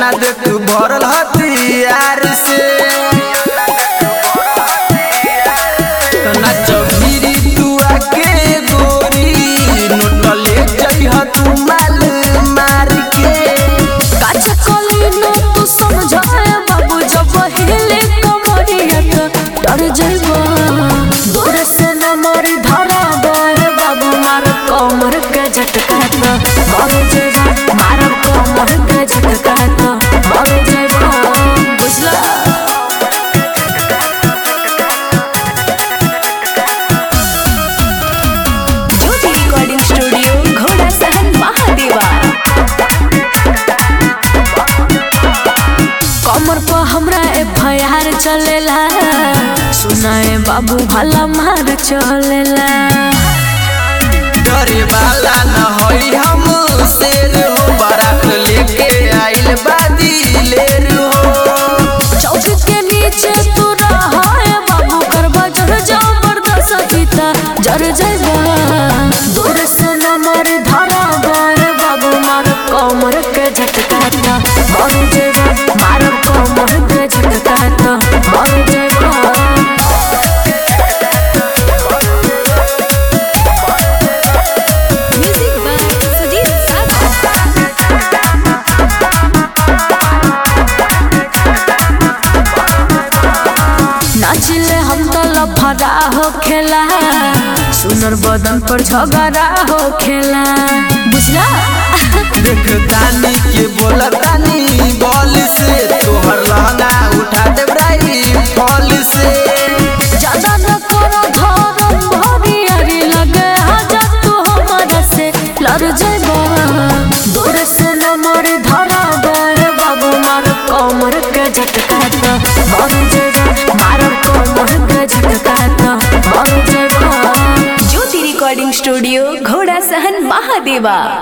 समियाना देख भरल हथियार से नाच भिरी तू आके गोरी नोट ले जइह तू माल मार के काच कली नो तू समझाए बाबू जब हिले कमरिया तो डर जइबा दूर से न मारी धरा बे बाबू मार कमर के झटका तो मर जइबा मार कमर के झटका तो मर जइबा बुझला। ज्योति रिकॉर्डिंग स्टूडियो घोड़ा सहन महादेवा। कमर पर हमरा FIR चलेला सुनाए बाबू भला मार चलेला डरे वाला न होई हम शेर हो बारात लेके आइल बादी लेर हो चौक के नीचे तू रहा है बाबू करबा जर जबरदस्त गीता जर जइबा दूर से न मारी धरा बे बाबू मार कमर के झटका तो मर जइबा मार कमर के झटका तो मर जइबा। नाचिले हम तो लफड़ा हो खेला सुनर बदन पर झगड़ा हो खेला बुझला। देख दानी के बोला दानी बॉल से तोहर लहंगा उठा दे ब्राई फॉल से ज्यादा न करो धरम भरियारी लगे आजा तू हमारा से लड़ जइबा दूर से न मारी धरा बे बाबू मार कमर के झटका तो मर जइबा मार कमर के झटका तो मर जइबा। ज्योति रिकॉर्डिंग स्टूडियो घोड़ा सहन महादेवा।